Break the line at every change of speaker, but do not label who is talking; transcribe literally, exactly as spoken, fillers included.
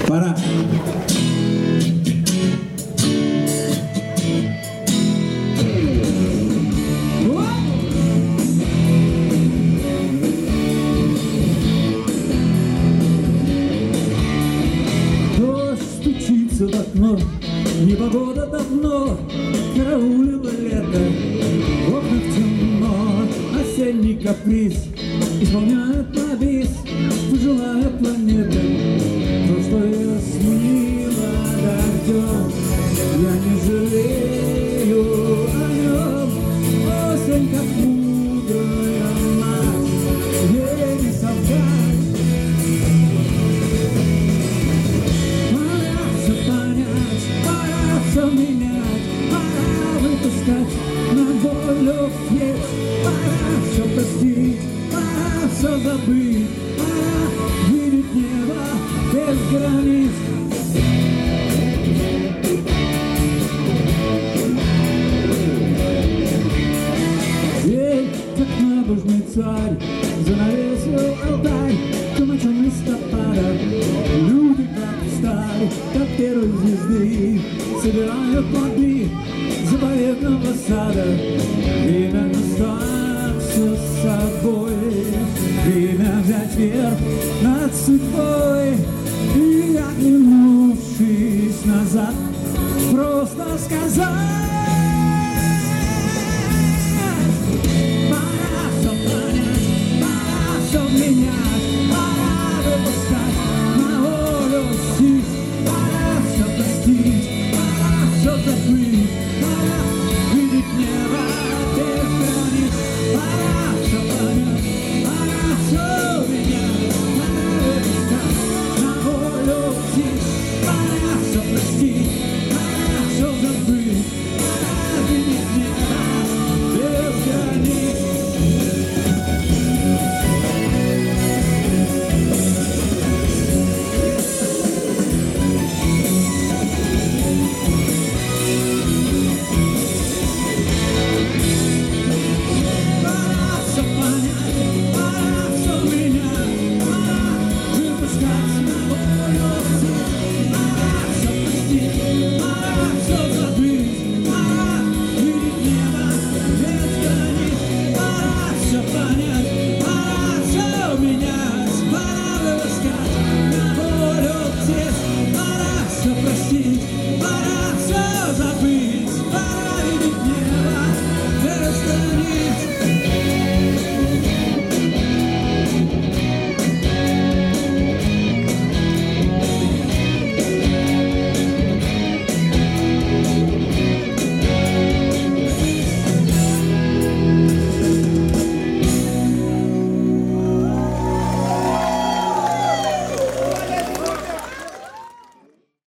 Пора.
Дождь стучится в окно, непогода давно караулила лето. В окнах темно, осенний каприз исполняет на бис пожилая планета. То, что я смыла дождем, я не жалею о нем. Осень, как мудрая мать, ей не соврать. Пора все понять, пора все менять, пора выпускать на волю флеш. Пора все простить, пора все забыть, пора видеть небо без границ. Ей, как набожный царь, занавесил алтарь камачом листопада. Люди как встали, как первой звезды, собирают плоды заповедного сада. Время остаться с собой, время взять верх над судьбой. И, оглянувшись назад, просто сказать: